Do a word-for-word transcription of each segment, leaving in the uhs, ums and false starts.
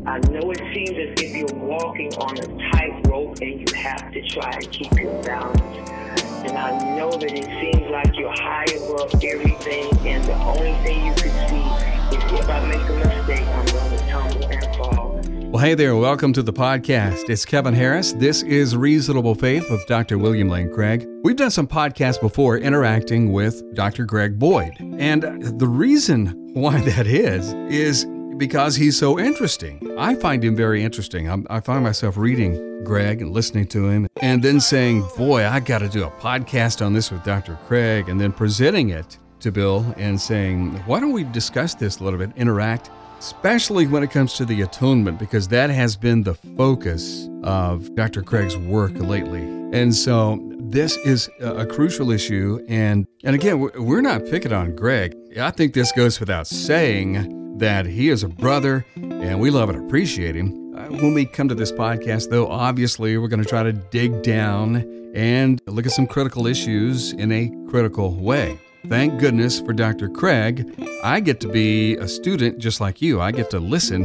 I know it seems as if you're walking on a tightrope and you have to try and keep your balance. And I know that it seems like you're high above everything, and the only thing you can see is if I make a mistake, I'm going to tumble and fall. Well, hey there. Welcome to the podcast. It's Kevin Harris. This is Reasonable Faith with Doctor William Lane Craig. We've done some podcasts before interacting with Doctor Greg Boyd. And the reason why that is, is because he's so interesting. I find him very interesting. I'm, I find myself reading Greg and listening to him and then saying, boy, I got to do a podcast on this with Doctor Craig, and then presenting it to Bill and saying, why don't we discuss this a little bit, interact, especially when it comes to the atonement, because that has been the focus of Doctor Craig's work lately. And so this is a crucial issue. And, and again, we're not picking on Greg. I think this goes without saying that he is a brother, and we love and appreciate him. Uh, when we come to this podcast, though, obviously we're going to try to dig down and look at some critical issues in a critical way. Thank goodness for Doctor Craig. I get to be a student just like you. I get to listen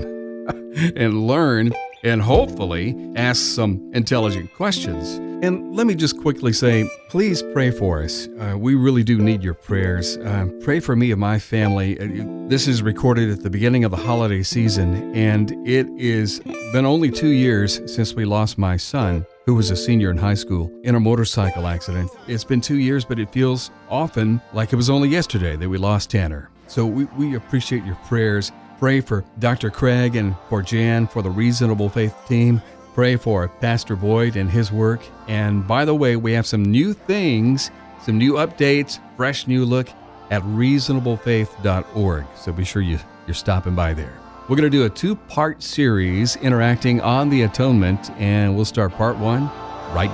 and learn and hopefully ask some intelligent questions. And let me just quickly say, please pray for us. Uh, we really do need your prayers. Uh, pray for me and my family. Uh, this is recorded at the beginning of the holiday season, and it has been only two years since we lost my son, who was a senior in high school, in a motorcycle accident. It's been two years, but it feels often like it was only yesterday that we lost Tanner. So we, we appreciate your prayers. Pray for Doctor Craig and for Jan, for the Reasonable Faith team. Pray for Pastor Boyd and his work. And by the way, we have some new things, some new updates, fresh new look at reasonable faith dot org. So be sure you, you're stopping by there. We're going to do a two-part series interacting on the atonement, and we'll start part one right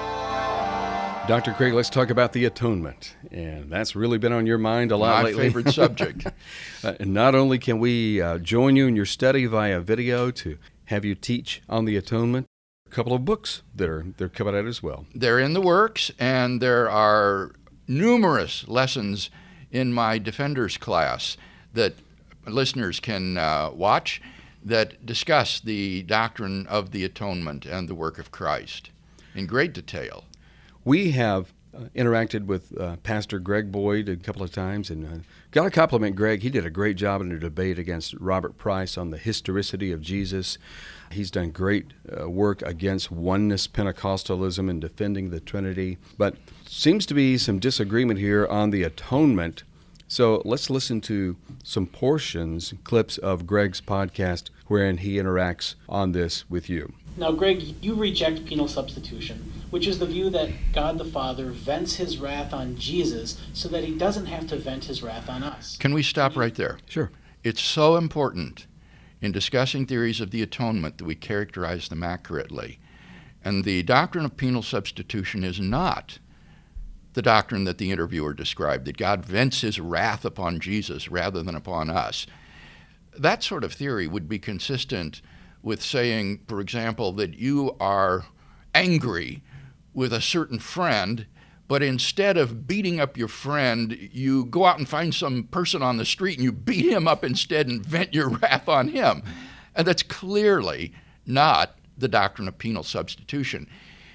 now. Doctor Craig, let's talk about the atonement. And that's really been on your mind a lot My lately. My favorite subject. uh, and not only can we uh, join you in your study via video to have you teach on the atonement, a couple of books that are they're coming out as well. They're in the works, and there are numerous lessons in my Defenders class that listeners can uh, watch that discuss the doctrine of the atonement and the work of Christ in great detail. We have uh, interacted with uh, Pastor Greg Boyd a couple of times, and uh, got to compliment Greg. He did a great job in a debate against Robert Price on the historicity of Jesus. He's done great uh, work against oneness Pentecostalism and defending the Trinity, but seems to be some disagreement here on the atonement. So let's listen to some portions, clips of Greg's podcast wherein he interacts on this with you. Now, Greg, you reject penal substitution, which is the view that God the Father vents his wrath on Jesus so that he doesn't have to vent his wrath on us. Can we stop right there? Sure. It's so important in discussing theories of the atonement that we characterize them accurately. And the doctrine of penal substitution is not the doctrine that the interviewer described, that God vents his wrath upon Jesus rather than upon us. That sort of theory would be consistent with saying, for example, that you are angry with a certain friend, but instead of beating up your friend, you go out and find some person on the street and you beat him up instead and vent your wrath on him. And that's clearly not the doctrine of penal substitution.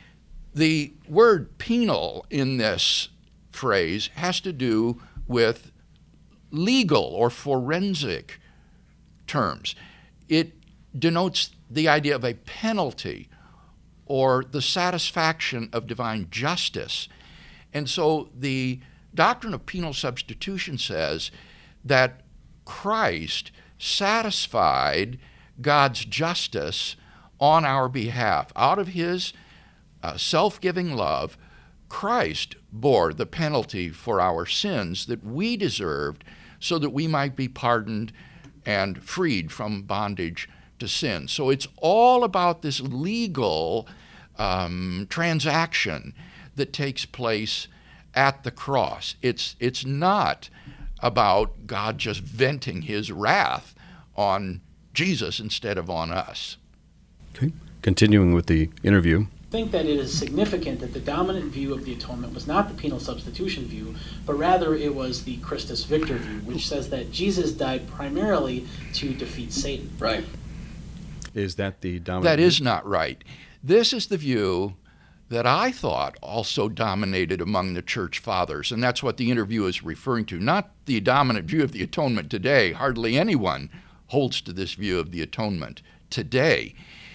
The word penal in this phrase has to do with legal or forensic terms. It denotes the idea of a penalty or the satisfaction of divine justice. And so the doctrine of penal substitution says that Christ satisfied God's justice on our behalf. Out of his uh, self-giving love, Christ bore the penalty for our sins that we deserved so that we might be pardoned and freed from bondage to sin. So it's all about this legal um, transaction that takes place at the cross. It's it's not about God just venting his wrath on Jesus instead of on us. Okay. Continuing with the interview. I think that it is significant that the dominant view of the atonement was not the penal substitution view, but rather it was the Christus Victor view, which says that Jesus died primarily to defeat Satan. Right. Is that the dominant That view? is not right. This is the view that I thought also dominated among the church fathers, and that's what the interview is referring to, not the dominant view of the atonement today. Hardly anyone holds to this view of the atonement today.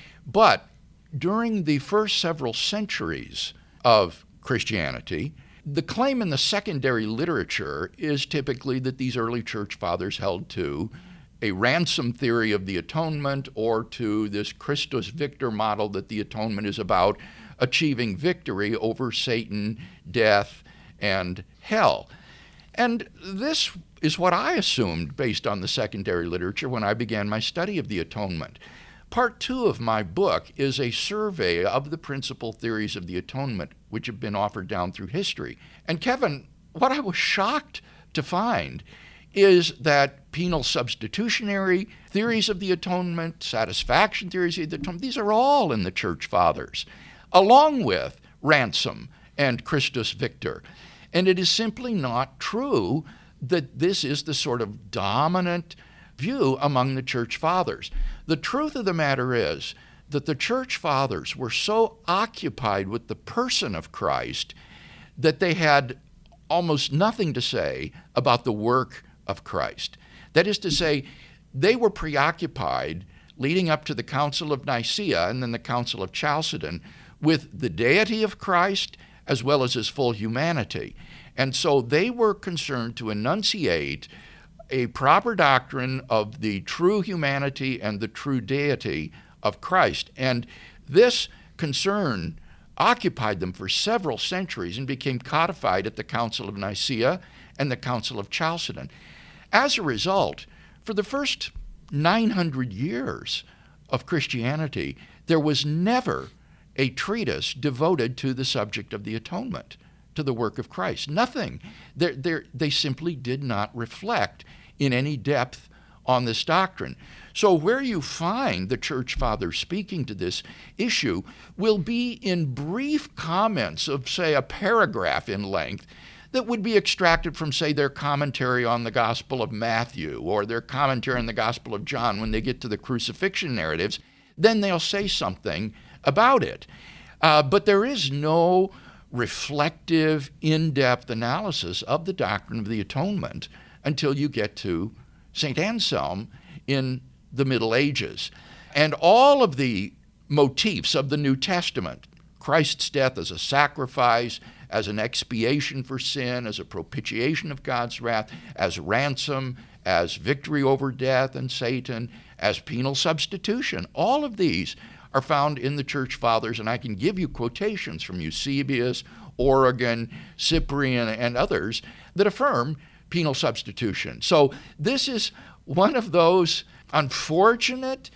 But during the first several centuries of Christianity, the claim in the secondary literature is typically that these early church fathers held to a ransom theory of the atonement, or to this Christus Victor model that the atonement is about achieving victory over Satan, death, and hell. And this is what I assumed based on the secondary literature when I began my study of the atonement. Part two of my book is a survey of the principal theories of the atonement which have been offered down through history. And Kevin, what I was shocked to find is that penal substitutionary theories of the atonement, satisfaction theories of the atonement, these are all in the church fathers, along with ransom and Christus Victor. And it is simply not true that this is the sort of dominant view among the church fathers. The truth of the matter is that the church fathers were so occupied with the person of Christ that they had almost nothing to say about the work of Christ. That is to say, they were preoccupied leading up to the Council of Nicaea and then the Council of Chalcedon with the deity of Christ as well as his full humanity. And so they were concerned to enunciate a proper doctrine of the true humanity and the true deity of Christ. And this concern occupied them for several centuries and became codified at the Council of Nicaea and the Council of Chalcedon. As a result, for the first nine hundred years of Christianity, there was never a treatise devoted to the subject of the atonement, to the work of Christ. Nothing. They're, they're, they simply did not reflect in any depth on this doctrine. So where you find the church fathers speaking to this issue will be in brief comments of, say, a paragraph in length that would be extracted from, say, their commentary on the Gospel of Matthew or their commentary on the Gospel of John. When they get to the crucifixion narratives, then they'll say something about it. Uh, but there is no reflective, in-depth analysis of the doctrine of the atonement until you get to Saint Anselm in the Middle Ages. And all of the motifs of the New Testament, Christ's death as a sacrifice, as an expiation for sin, as a propitiation of God's wrath, as ransom, as victory over death and Satan, as penal substitution, all of these are found in the church fathers, and I can give you quotations from Eusebius, Origen, Cyprian, and others that affirm penal substitution. So this is one of those unfortunate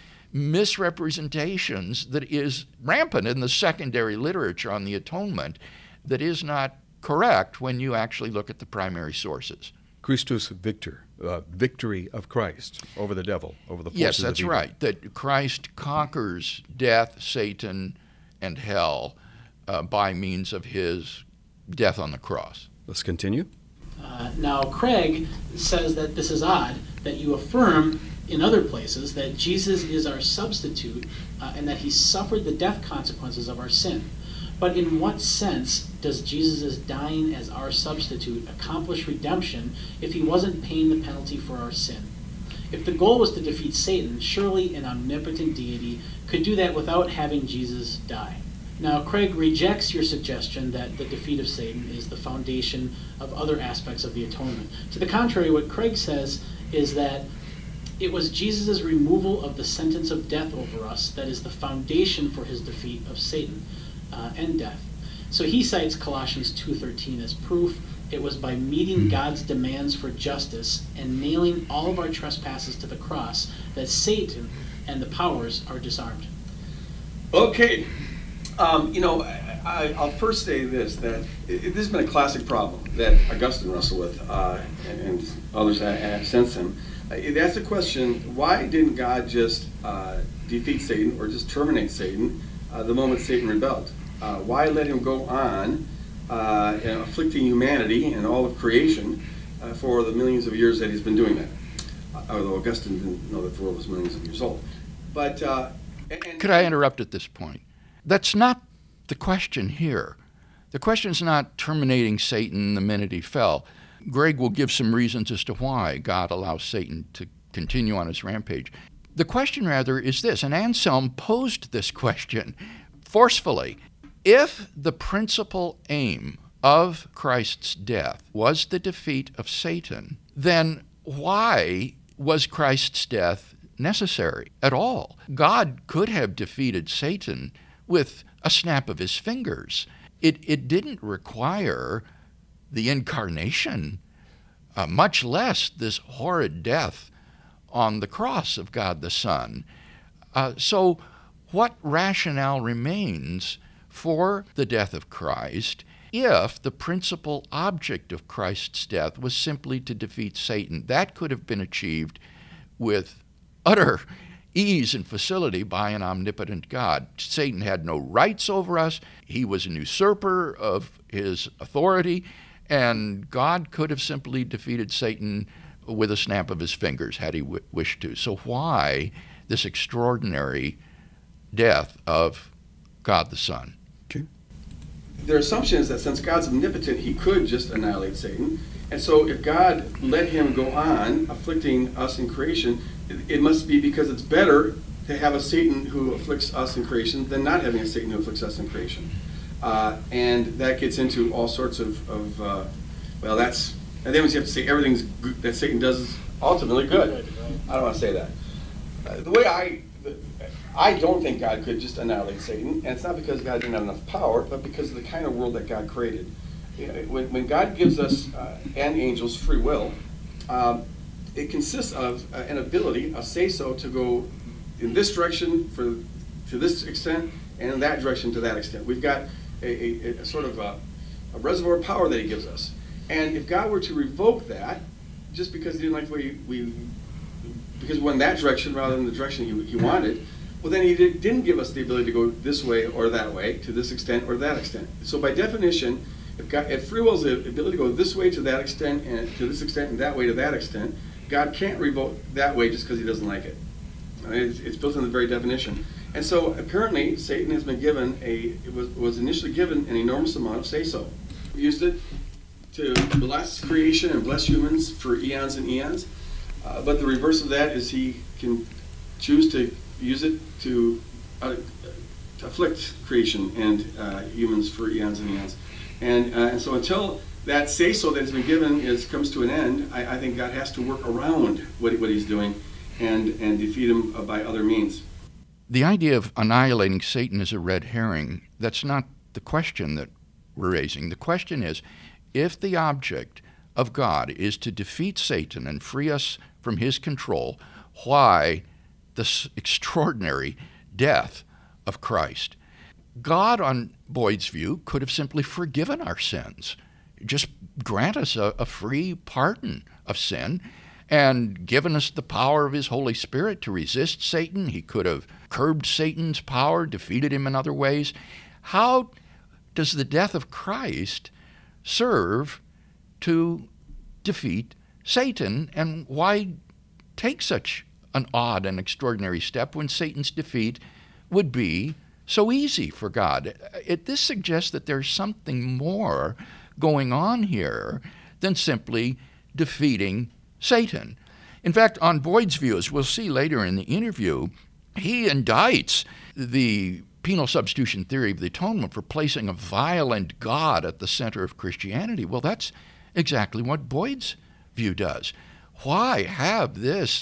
misrepresentations that is rampant in the secondary literature on the atonement that is not correct when you actually look at the primary sources. Christus Victor, uh, victory of Christ over the devil, over the forces Yes, of that's evil. right, that Christ conquers death, Satan, and hell uh, by means of his death on the cross. Let's continue. Uh, now, Craig says that this is odd, that you affirm in other places that Jesus is our substitute uh, and that he suffered the death consequences of our sin. But in what sense does Jesus' dying as our substitute accomplish redemption if he wasn't paying the penalty for our sin? If the goal was to defeat Satan, surely an omnipotent deity could do that without having Jesus die. Now, Craig rejects your suggestion that the defeat of Satan is the foundation of other aspects of the atonement. To the contrary, what Craig says is that it was Jesus' removal of the sentence of death over us that is the foundation for his defeat of Satan uh, and death. So he cites Colossians two thirteen as proof. It was by meeting God's demands for justice and nailing all of our trespasses to the cross that Satan and the powers are disarmed. Okay. Um, you know, I, I'll first say this, that it, this has been a classic problem that Augustine wrestled with, uh, and, and others have, have since him. Uh, that's the question, why didn't God just uh, defeat Satan or just terminate Satan uh, the moment Satan rebelled? Uh, why let him go on uh, you know, afflicting humanity and all of creation uh, for the millions of years that he's been doing that? Uh, although Augustine didn't know that the world was millions of years old. But uh, And, and, Could I interrupt at this point? That's not the question here. The question is not terminating Satan the minute he fell. Greg will give some reasons as to why God allows Satan to continue on his rampage. The question, rather, is this, and Anselm posed this question forcefully. If the principal aim of Christ's death was the defeat of Satan, then why was Christ's death necessary at all? God could have defeated Satan with a snap of his fingers. It, it didn't require the incarnation, uh, much less this horrid death on the cross of God the Son. Uh, so what rationale remains for the death of Christ if the principal object of Christ's death was simply to defeat Satan? That could have been achieved with utter ease and facility by an omnipotent God. Satan had no rights over us. He was an usurper of his authority, and God could have simply defeated Satan with a snap of his fingers had he w- wished to. So why this extraordinary death of God the Son? Okay. Their assumption is that since God's omnipotent, he could just annihilate Satan. And so if God let him go on afflicting us in creation, it, it must be because it's better to have a Satan who afflicts us in creation than not having a Satan who afflicts us in creation. Uh, and that gets into all sorts of, of uh, well, that's, and then we have to say everything's good, that Satan does is ultimately good. I don't want to say that. Uh, the way I, the, I don't think God could just annihilate Satan, and it's not because God didn't have enough power, but because of the kind of world that God created. When, when God gives us uh, and angels free will, um, it consists of uh, an ability, a say-so, to go in this direction for to this extent, and in that direction to that extent. We've got a, a, a sort of a, a reservoir of power that he gives us. And if God were to revoke that, just because he didn't like the way we, because we went that direction rather than the direction he, he wanted, well, then he did, didn't give us the ability to go this way or that way, to this extent or that extent. So by definition, if, God, if free will is the ability to go this way to that extent, and to this extent, and that way to that extent, God can't revoke that way just because he doesn't like it. I mean, it's, it's built in the very definition. And so apparently, Satan has been given a, it was, was initially given an enormous amount of say-so. We used it to bless creation and bless humans for eons and eons. Uh, but the reverse of that is he can choose to use it to, uh, to afflict creation and uh, humans for eons and eons. And, uh, and so until that say-so that has been given is comes to an end, I, I think God has to work around what, what he's doing and, and defeat him uh, by other means. The idea of annihilating Satan is a red herring. That's not the question that we're raising. The question is, if the object of God is to defeat Satan and free us from his control, why this extraordinary death of Christ? God, on Boyd's view, could have simply forgiven our sins, just grant us a, a free pardon of sin, and given us the power of his Holy Spirit to resist Satan. He could have curbed Satan's power, defeated him in other ways. How does the death of Christ serve to defeat Satan, and why take such an odd and extraordinary step when Satan's defeat would be so easy for God? It, this suggests that there's something more going on here than simply defeating Satan. In fact, on Boyd's view, as we'll see later in the interview, he indicts the penal substitution theory of the atonement for placing a violent God at the center of Christianity. Well, that's exactly what Boyd's view does. Why have this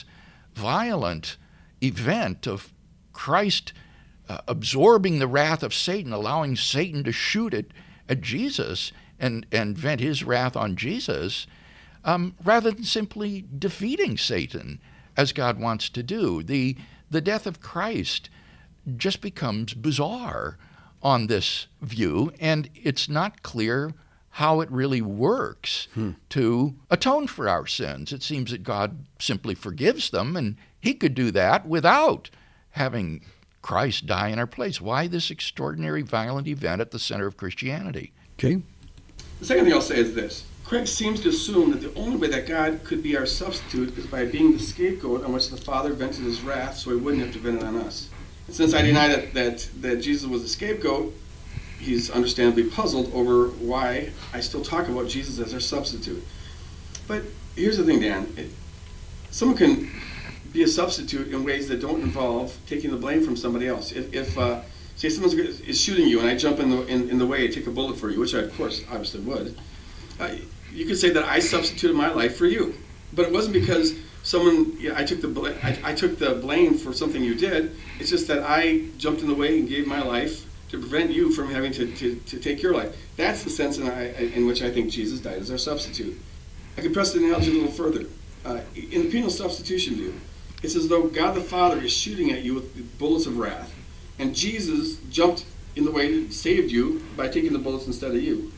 violent event of Christ uh, absorbing the wrath of Satan, allowing Satan to shoot it at Jesus and, and vent his wrath on Jesus, um, rather than simply defeating Satan as God wants to do? The, the death of Christ just becomes bizarre on this view, and it's not clear how it really works hmm. to atone for our sins. It seems that God simply forgives them, and he could do that without having Christ die in our place. Why this extraordinary violent event at the center of Christianity? Okay. The second thing I'll say is this. Craig seems to assume that the only way that God could be our substitute is by being the scapegoat on which the Father vented his wrath so he wouldn't have to vent it on us. Since I deny that, that, that Jesus was the scapegoat, he's understandably puzzled over why I still talk about Jesus as our substitute. But here's the thing, Dan. It, someone can be a substitute in ways that don't involve taking the blame from somebody else. If, if uh, say someone is shooting you and I jump in the, in, in the way and take a bullet for you, which I, of course, obviously would, uh, you could say that I substituted my life for you. But it wasn't because someone, yeah, I took the bl- I, I took the blame for something you did. It's just that I jumped in the way and gave my life to prevent you from having to, to, to take your life. That's the sense in, I, in which I think Jesus died as our substitute. I can press the analogy a little further. Uh, in the penal substitution view, it's as though God the Father is shooting at you with bullets of wrath, and Jesus jumped in the way and saved you by taking the bullets instead of you.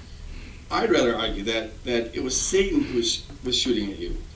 I'd rather argue that, that it was Satan who was, was shooting at you.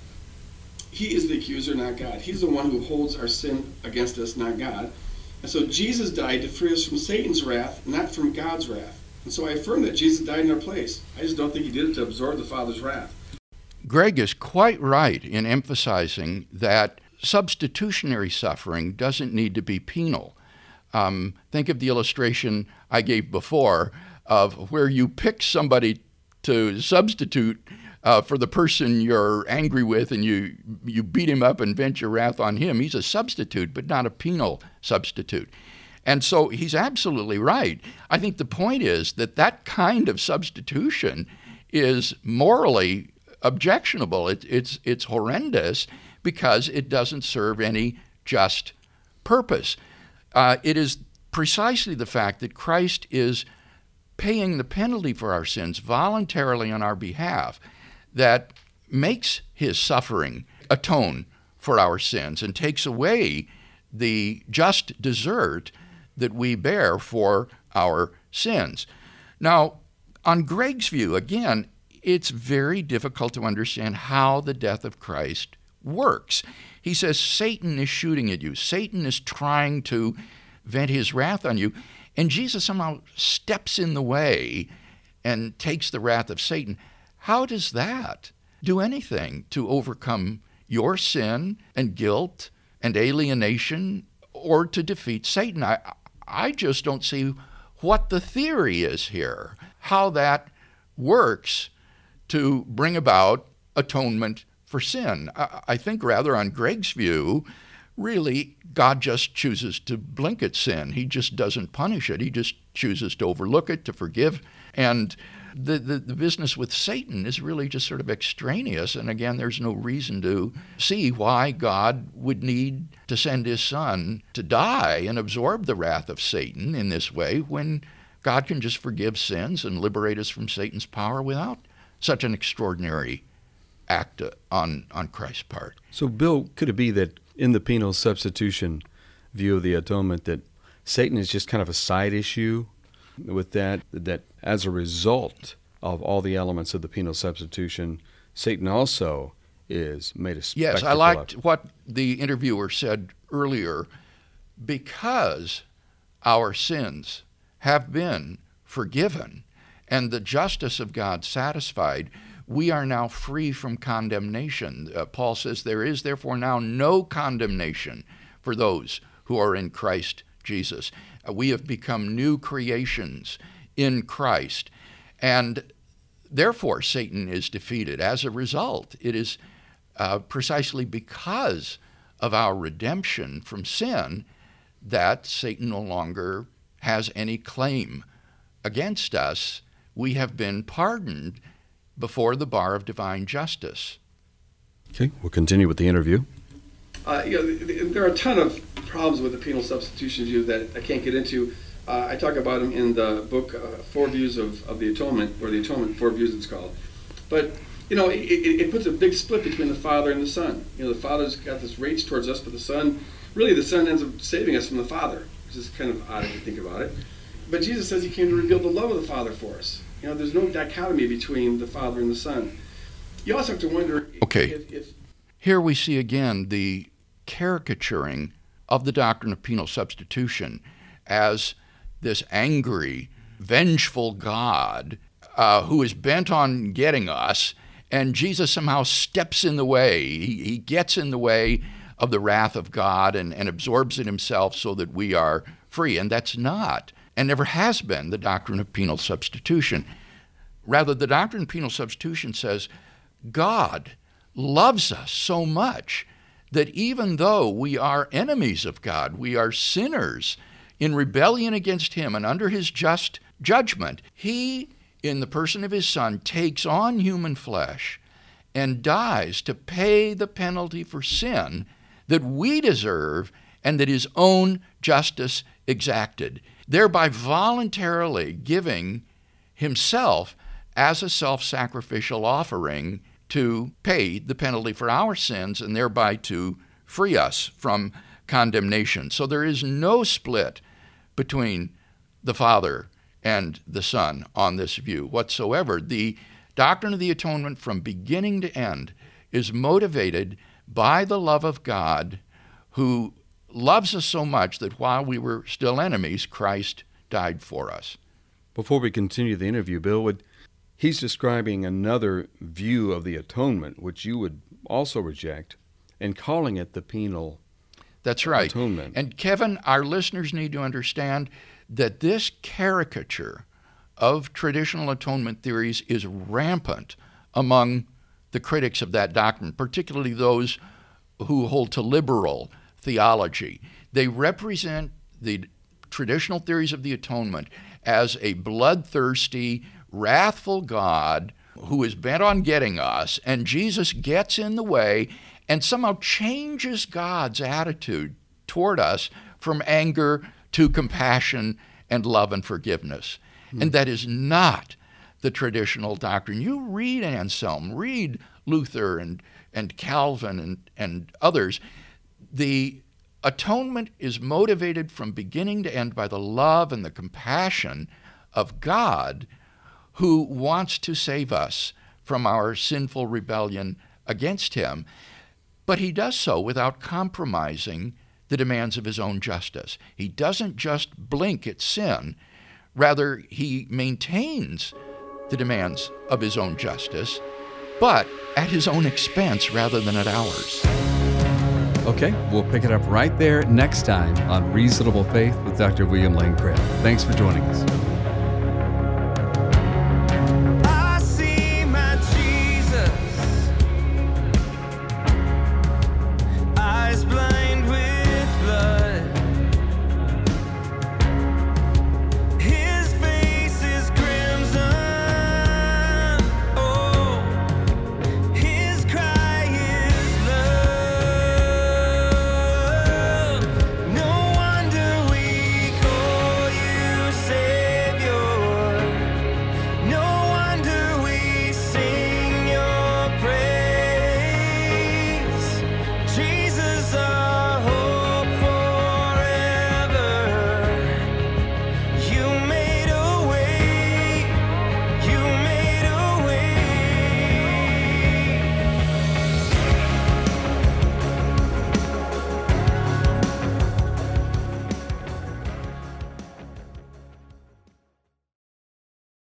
He is the accuser, not God. He's the one who holds our sin against us, not God. And so Jesus died to free us from Satan's wrath, not from God's wrath. And so I affirm that Jesus died in our place. I just don't think he did it to absorb the Father's wrath. Greg is quite right in emphasizing that substitutionary suffering doesn't need to be penal. Um, think of the illustration I gave before of where you pick somebody to substitute uh, for the person you're angry with, and you you beat him up and vent your wrath on him. He's a substitute, but not a penal substitute. And so he's absolutely right. I think the point is that that kind of substitution is morally objectionable. It, it's it's horrendous because it doesn't serve any just purpose. Uh, it is precisely the fact that Christ is paying the penalty for our sins voluntarily on our behalf that makes his suffering atone for our sins and takes away the just desert that we bear for our sins. Now, on Greg's view, again, it's very difficult to understand how the death of Christ works. He says Satan is shooting at you. Satan is trying to vent his wrath on you. And Jesus somehow steps in the way and takes the wrath of Satan. How does that do anything to overcome your sin and guilt and alienation or to defeat Satan? I, I just don't see what the theory is here, how that works to bring about atonement for sin. I, I think rather on Greg's view, really, God just chooses to blink at sin. He just doesn't punish it. He just chooses to overlook it, to forgive. And the, the, the business with Satan is really just sort of extraneous. And again, there's no reason to see why God would need to send his son to die and absorb the wrath of Satan in this way when God can just forgive sins and liberate us from Satan's power without such an extraordinary act on, on Christ's part. So, Bill, could it be that in the penal substitution view of the atonement that Satan is just kind of a side issue with that, that as a result of all the elements of the penal substitution, Satan also is made a spectacle Yes, I liked of. what the interviewer said earlier. Because our sins have been forgiven and the justice of God satisfied, we are now free from condemnation. Uh, Paul says, there is therefore now no condemnation for those who are in Christ Jesus. Uh, we have become new creations in Christ. And therefore, Satan is defeated. As a result, it is uh, precisely because of our redemption from sin that Satan no longer has any claim against us. We have been pardoned before the bar of divine justice. Okay, we'll continue with the interview. Uh, you know, there are a ton of problems with the penal substitution view that I can't get into. Uh, I talk about them in the book, uh, Four Views of, of the Atonement, or the Atonement, Four Views it's called. But, you know, it, it, it puts a big split between the Father and the Son. You know, the Father's got this rage towards us, but the Son, really the Son ends up saving us from the Father, which is kind of odd if you think about it. But Jesus says he came to reveal the love of the Father for us. You know, there's no dichotomy between the Father and the Son. You also have to wonder okay. if, if... Here we see again the caricaturing of the doctrine of penal substitution as this angry, vengeful God uh, who is bent on getting us, and Jesus somehow steps in the way. He, he gets in the way of the wrath of God and, and absorbs it himself so that we are free. And that's not, and never has been, the doctrine of penal substitution. Rather, the doctrine of penal substitution says God loves us so much that even though we are enemies of God, we are sinners in rebellion against him and under his just judgment, he, in the person of his Son, takes on human flesh and dies to pay the penalty for sin that we deserve and that his own justice exacted, thereby voluntarily giving himself as a self-sacrificial offering to pay the penalty for our sins and thereby to free us from condemnation. So there is no split between the Father and the Son on this view whatsoever. The doctrine of the atonement from beginning to end is motivated by the love of God, who loves us so much that while we were still enemies, Christ died for us. Before we continue the interview, Bill, would he's describing another view of the atonement, which you would also reject, and calling it the penal That's right. atonement. And Kevin, our listeners need to understand that this caricature of traditional atonement theories is rampant among the critics of that doctrine, particularly those who hold to liberal theology. They represent the traditional theories of the atonement as a bloodthirsty, wrathful God who is bent on getting us, and Jesus gets in the way and somehow changes God's attitude toward us from anger to compassion and love and forgiveness. Mm. And that is not the traditional doctrine. You read Anselm, read Luther and, and Calvin and, and others. The atonement is motivated from beginning to end by the love and the compassion of God, who wants to save us from our sinful rebellion against him. But he does so without compromising the demands of his own justice. He doesn't just blink at sin. Rather, he maintains the demands of his own justice, but at his own expense rather than at ours. Okay, we'll pick it up right there next time on Reasonable Faith with Doctor William Lane Craig. Thanks for joining us.